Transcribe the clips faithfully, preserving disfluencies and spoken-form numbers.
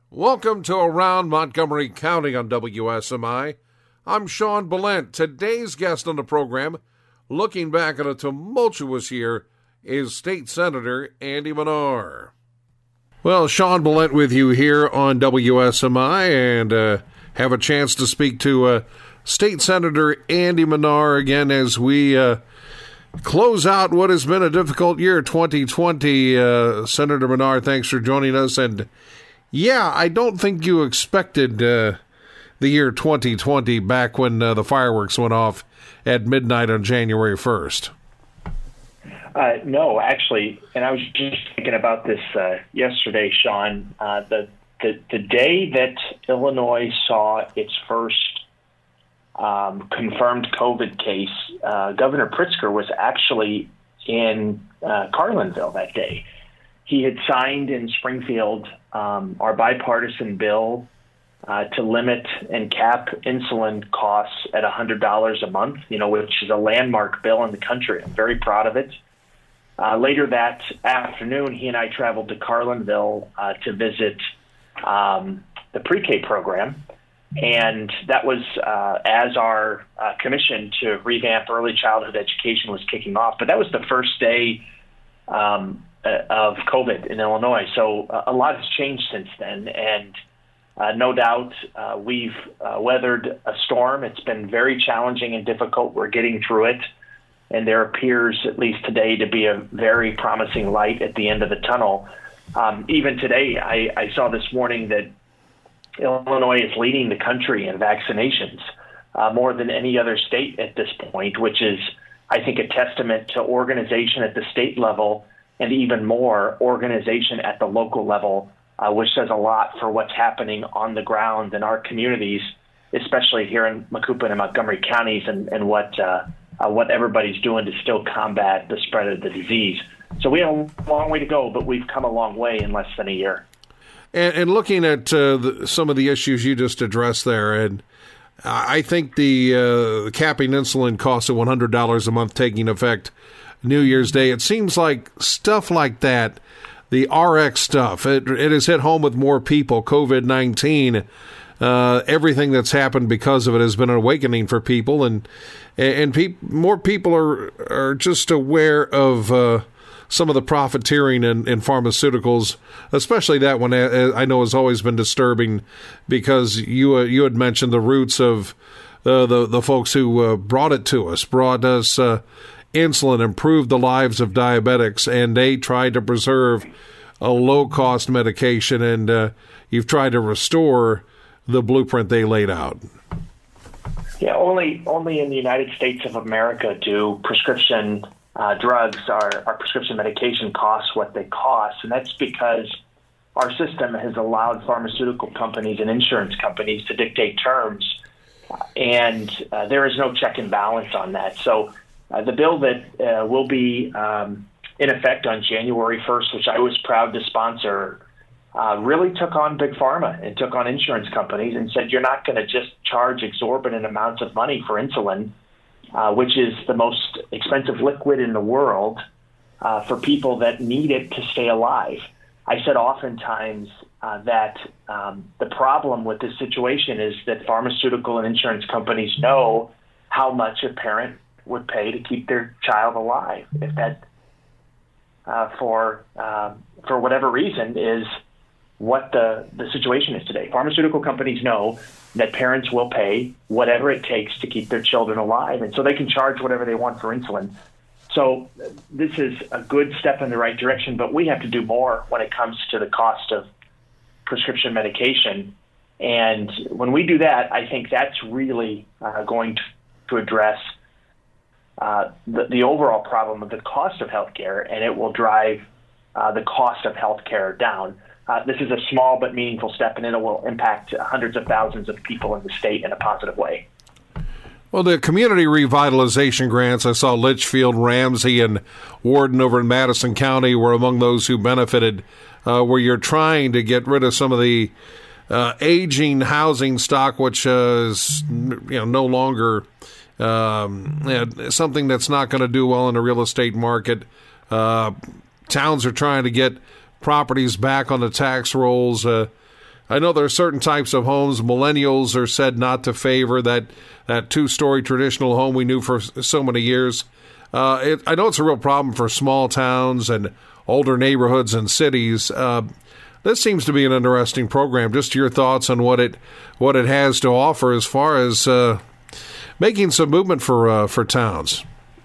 Welcome to Around Montgomery County on W S M I. I'm Sean Billent. Today's guest on the program, looking back at a tumultuous year, is State Senator Andy Manar. Well, Sean Billent with you here on W S M I, and uh, have a chance to speak to uh, State Senator Andy Manar again as we uh, close out what has been a difficult year, twenty twenty. Uh, Senator Manar, thanks for joining us. And yeah, I don't think you expected uh, the year twenty twenty back when uh, the fireworks went off at midnight on January first. Uh, no, actually, and I was just thinking about this uh, yesterday, Sean. Uh, the, the the day that Illinois saw its first um, confirmed COVID case, uh, Governor Pritzker was actually in uh, Carlinville that day. He had signed in Springfield um, our bipartisan bill uh, to limit and cap insulin costs at one hundred dollars a month, you know, which is a landmark bill in the country. I'm very proud of it. Uh, later that afternoon, he and I traveled to Carlinville uh, to visit um, the pre-K program. And that was uh, as our uh, commission to revamp early childhood education was kicking off. But that was the first day um, of COVID in Illinois. So uh, a lot has changed since then. And uh, no doubt uh, we've uh, weathered a storm. It's been very challenging and difficult. We're getting through it. And there appears, at least today, to be a very promising light at the end of the tunnel. Um, even today, I, I saw this morning that Illinois is leading the country in vaccinations uh, more than any other state at this point, which is, I think, a testament to organization at the state level and even more organization at the local level, uh, which says a lot for what's happening on the ground in our communities, especially here in Macoupin and Montgomery counties, and, and what uh, uh, what everybody's doing to still combat the spread of the disease. So we have a long way to go, but we've come a long way in less than a year. And, and looking at uh, the, some of the issues you just addressed there, and I think the uh, capping insulin costs of one hundred dollars a month taking effect New Year's Day, it seems like stuff like that, the R X stuff, it, it has hit home with more people. COVID nineteen, uh, everything that's happened because of it has been an awakening for people, and and pe- more people are are just aware of uh, some of the profiteering in, in pharmaceuticals, especially that one I know has always been disturbing, because you uh, you had mentioned the roots of uh, the the folks who uh, brought it to us, brought us uh, insulin, improved the lives of diabetics, and they tried to preserve a low-cost medication, and uh, you've tried to restore the blueprint they laid out. Yeah, only only in the United States of America do prescription uh, drugs, our, our prescription medication costs what they cost, and that's because our system has allowed pharmaceutical companies and insurance companies to dictate terms, and uh, there is no check and balance on that. So Uh, the bill that uh, will be um, in effect on January first, which I was proud to sponsor, uh, really took on Big Pharma and took on insurance companies and said, you're not going to just charge exorbitant amounts of money for insulin, uh, which is the most expensive liquid in the world, uh, for people that need it to stay alive. I said oftentimes uh, that um, the problem with this situation is that pharmaceutical and insurance companies know how much a parent would pay to keep their child alive. If that, uh, for uh, for whatever reason, is what the, the situation is today. Pharmaceutical companies know that parents will pay whatever it takes to keep their children alive, and so they can charge whatever they want for insulin. So this is a good step in the right direction, but we have to do more when it comes to the cost of prescription medication. And when we do that, I think that's really uh, going to, to address Uh, the, the overall problem of the cost of healthcare, and it will drive uh, the cost of healthcare down. Uh, this is a small but meaningful step, and it will impact hundreds of thousands of people in the state in a positive way. Well, the community revitalization grants, I saw Litchfield, Ramsey, and Warden over in Madison County were among those who benefited, uh, where you're trying to get rid of some of the uh, aging housing stock, which uh, is you know no longer Um, yeah, something that's not going to do well in the real estate market. Uh, towns are trying to get properties back on the tax rolls. Uh, I know there are certain types of homes millennials are said not to favor, that, that two-story traditional home we knew for so many years. Uh, it, I know it's a real problem for small towns and older neighborhoods and cities. Uh, this seems to be an interesting program. Just your thoughts on what it what it has to offer as far as uh, making some movement for uh, for towns.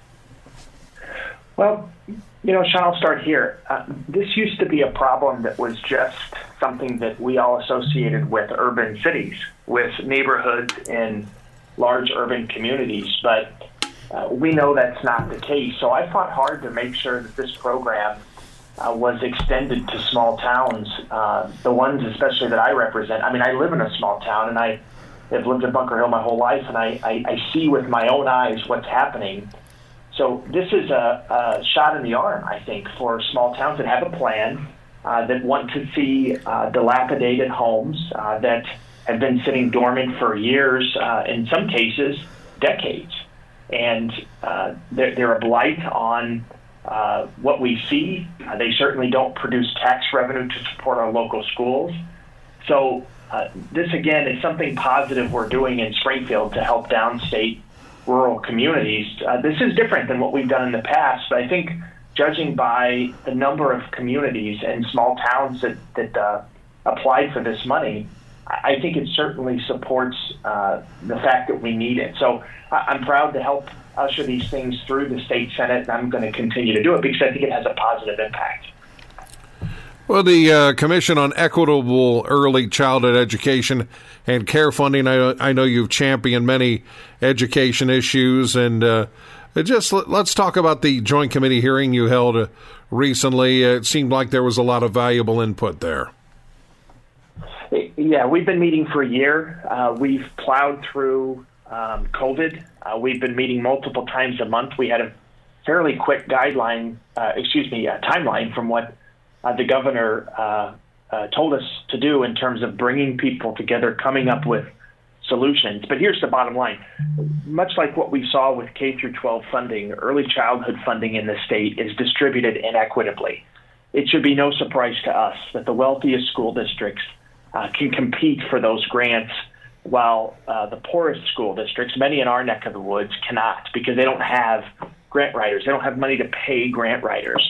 Well, you know, Sean, I'll start here. Uh, this used to be a problem that was just something that we all associated with urban cities, with neighborhoods in large urban communities. But uh, we know that's not the case. So I fought hard to make sure that this program uh, was extended to small towns, uh, the ones especially that I represent. I mean, I live in a small town, and I have lived in Bunker Hill my whole life, and I, I, I see with my own eyes what's happening. So this is a, a shot in the arm, I think, for small towns that have a plan, uh, that want to see uh, dilapidated homes uh, that have been sitting dormant for years, uh, in some cases, decades. And uh, they're, they're a blight on uh, what we see. Uh, they certainly don't produce tax revenue to support our local schools. So uh, this, again, is something positive we're doing in Springfield to help downstate rural communities. Uh, this is different than what we've done in the past, but I think judging by the number of communities and small towns that, that uh, applied for this money, I think it certainly supports uh, the fact that we need it. So I'm proud to help usher these things through the state Senate, and I'm going to continue to do it because I think it has a positive impact. Well, the uh, Commission on Equitable Early Childhood Education and Care Funding, I, I know you've championed many education issues, and uh, just let, let's talk about the Joint Committee hearing you held uh, recently. It seemed like there was a lot of valuable input there. Yeah, we've been meeting for a year. Uh, we've plowed through um, COVID. Uh, we've been meeting multiple times a month. We had a fairly quick guideline, uh, excuse me, uh, timeline from what Uh, the governor uh, uh, told us to do in terms of bringing people together, coming up with solutions. But here's the bottom line. Much like what we saw with K through twelve funding, early childhood funding in the state is distributed inequitably. It should be no surprise to us that the wealthiest school districts uh, can compete for those grants, while uh, the poorest school districts, many in our neck of the woods, cannot, because they don't have grant writers. They don't have money to pay grant writers.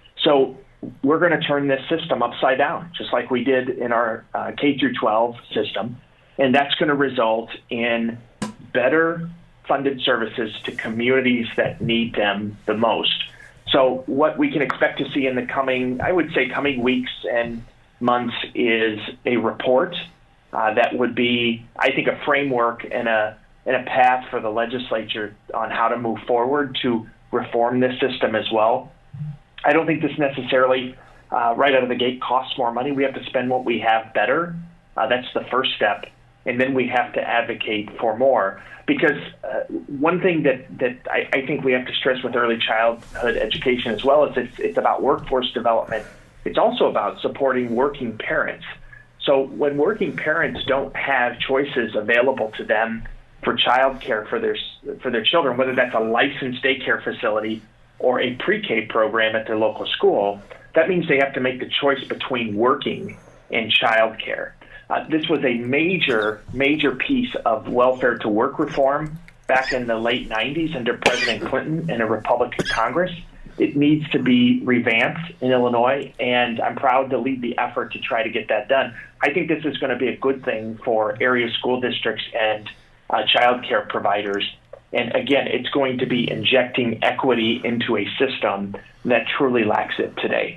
So we're going to turn this system upside down, just like we did in our uh, K through twelve system. And that's going to result in better funded services to communities that need them the most. So what we can expect to see in the coming, I would say coming weeks and months, is a report uh, that would be, I think, a framework and a, and a path for the legislature on how to move forward to reform this system as well. I don't think this necessarily, uh, right out of the gate, costs more money. We have to spend what we have better. Uh, that's the first step. And then we have to advocate for more. Because uh, one thing that, that I, I think we have to stress with early childhood education as well is it's, it's about workforce development. It's also about supporting working parents. So when working parents don't have choices available to them for child care for their, for their children, whether that's a licensed daycare facility or a pre-K program at their local school, that means they have to make the choice between working and childcare. Uh, this was a major, major piece of welfare to work reform back in the late nineties under President Clinton and a Republican Congress. It needs to be revamped in Illinois, and I'm proud to lead the effort to try to get that done. I think this is going to be a good thing for area school districts and uh, child care providers. And again, it's going to be injecting equity into a system that truly lacks it today.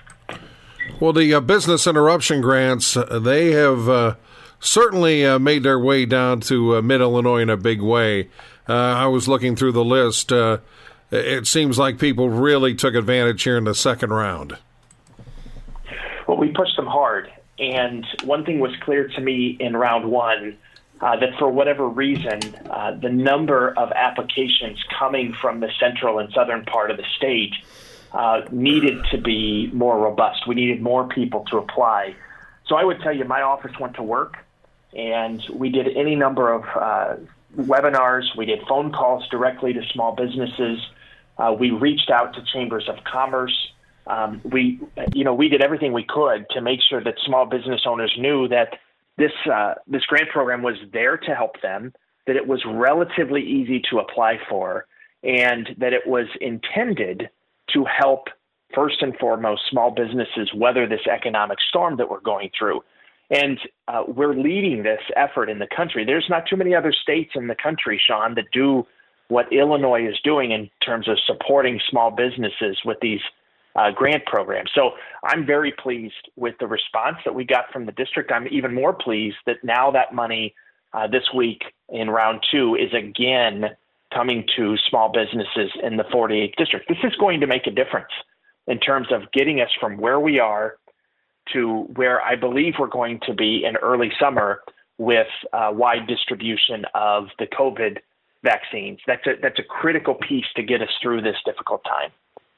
Well, the uh, business interruption grants, uh, they have uh, certainly uh, made their way down to uh, mid-Illinois in a big way. Uh, I was looking through the list. Uh, it seems like people really took advantage here in the second round. Well, we pushed them hard. And one thing was clear to me in round one, Uh, that for whatever reason, uh, the number of applications coming from the central and southern part of the state uh, needed to be more robust. We needed more people to apply. So I would tell you, my office went to work, and we did any number of uh, webinars. We did phone calls directly to small businesses. Uh, we reached out to chambers of commerce. um, we, you know, we did everything we could to make sure that small business owners knew that this uh, this grant program was there to help them, that it was relatively easy to apply for, and that it was intended to help, first and foremost, small businesses weather this economic storm that we're going through. And uh, we're leading this effort in the country. There's not too many other states in the country, Sean, that do what Illinois is doing in terms of supporting small businesses with these uh, grant programs. So I'm very pleased with the response that we got from the district. I'm even more pleased that now that money uh, this week in round two is again coming to small businesses in the forty-eighth district. This is going to make a difference in terms of getting us from where we are to where I believe we're going to be in early summer with uh, wide distribution of the COVID vaccines. That's a, that's a critical piece to get us through this difficult time.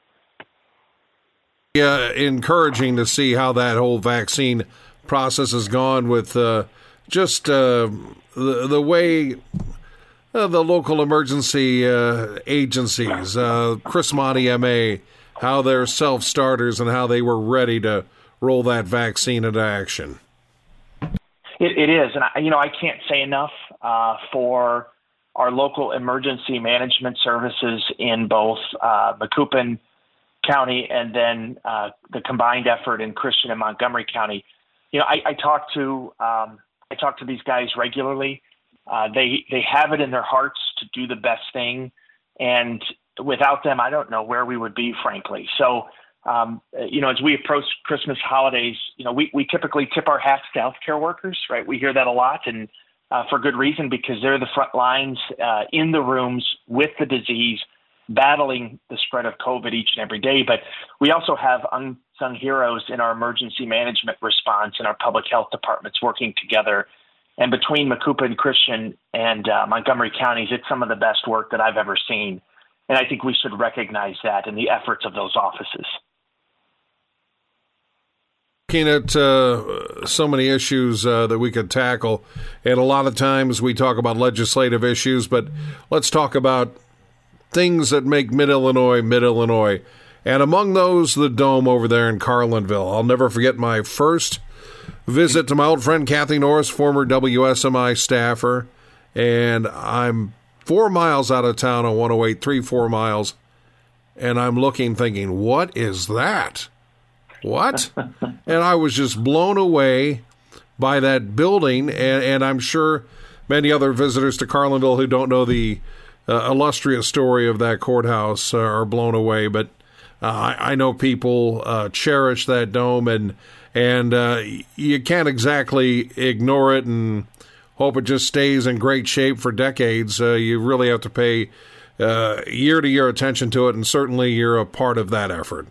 Yeah, encouraging to see how that whole vaccine process has gone with uh, just uh, the, the way uh, the local emergency uh, agencies, uh, Chris Monty M A, how they're self-starters and how they were ready to roll that vaccine into action. It, it is. And, I, you know, I can't say enough uh, for our local emergency management services in both uh, Macoupin County and then uh, the combined effort in Christian and Montgomery County. You know, I, I talk to um, I talk to these guys regularly. Uh, they they have it in their hearts to do the best thing, and without them, I don't know where we would be, frankly. So, um, you know, as we approach Christmas holidays, you know, we, we typically tip our hats to healthcare workers, right? We hear that a lot, and uh, for good reason, because they're the front lines uh, in the rooms with the disease, battling the spread of COVID each and every day. But we also have unsung heroes in our emergency management response and our public health departments working together. And between Macoupin, Christian, and uh, Montgomery counties, it's some of the best work that I've ever seen. And I think we should recognize that in the efforts of those offices. Looking at uh, so many issues uh, that we could tackle, and a lot of times we talk about legislative issues, but let's talk about things that make Mid-Illinois, Mid-Illinois. And among those, the Dome over there in Carlinville. I'll never forget my first visit to my old friend Kathy Norris, former W S M I staffer, and I'm four miles out of town on one oh eight, three, four miles, and I'm looking, thinking, what is that? What? And I was just blown away by that building, and, and I'm sure many other visitors to Carlinville who don't know the uh, illustrious story of that courthouse uh, are blown away, but uh, I, I know people uh, cherish that dome, and and uh, you can't exactly ignore it and hope it just stays in great shape for decades. Uh, you really have to pay uh, year-to-year attention to it, and certainly you're a part of that effort.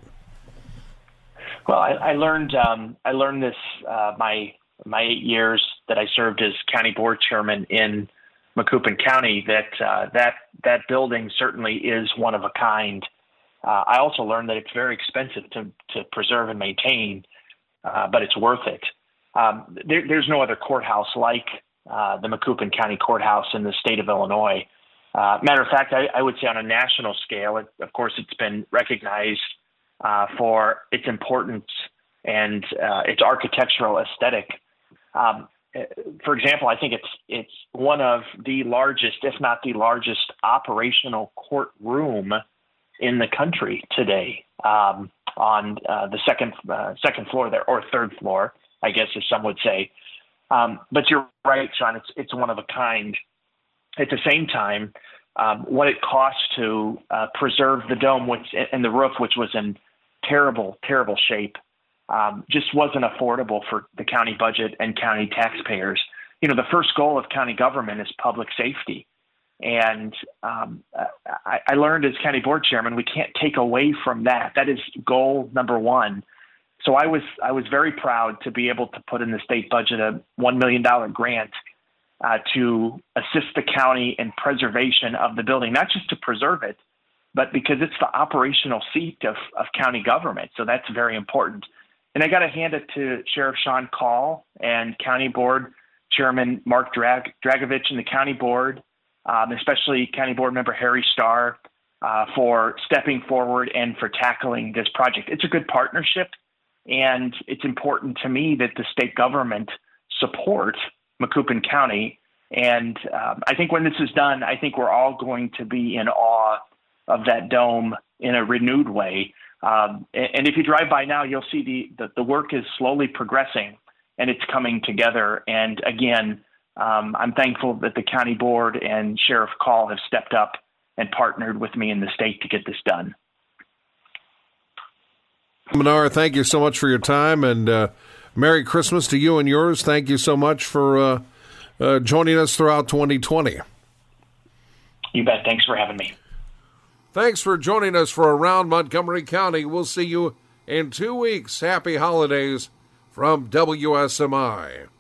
Well, I, I learned um, I learned this uh, my my eight years that I served as county board chairman in Macoupin County, that uh, that that building certainly is one of a kind. Uh, I also learned that it's very expensive to to preserve and maintain, uh, but it's worth it. Um, there, there's no other courthouse like uh, the Macoupin County Courthouse in the state of Illinois. Uh, matter of fact, I, I would say on a national scale, it, of course, it's been recognized uh, for its importance and uh, its architectural aesthetic. Um, for example, I think it's it's one of the largest, if not the largest, operational courtroom in the country today. Um, on uh, the second uh, second floor there, or third floor, I guess, as some would say. Um, but you're right, Sean. It's it's one of a kind. At the same time, um, what it costs to uh, preserve the dome, which and the roof, which was in terrible, terrible shape, um, just wasn't affordable for the county budget and county taxpayers. You know, the first goal of county government is public safety. And um, I, I learned as county board chairman, we can't take away from that. That is goal number one. So I was I was very proud to be able to put in the state budget a one million dollars grant uh, to assist the county in preservation of the building, not just to preserve it, but because it's the operational seat of, of county government. So that's very important. And I got to hand it to Sheriff Sean Call and County Board Chairman Mark Drag- Dragovich and the County Board, Um, especially County Board Member Harry Starr, uh, for stepping forward and for tackling this project. It's a good partnership, and it's important to me that the state government support Macoupin County. And um, I think when this is done, I think we're all going to be in awe of that dome in a renewed way. Um, and if you drive by now, you'll see the, the, the work is slowly progressing and it's coming together. And again, um, I'm thankful that the county board and Sheriff Call have stepped up and partnered with me in the state to get this done. Menard, thank you so much for your time, and uh, Merry Christmas to you and yours. Thank you so much for uh, uh, joining us throughout twenty twenty. You bet. Thanks for having me. Thanks for joining us for Around Montgomery County. We'll see you in two weeks. Happy holidays from W S M I.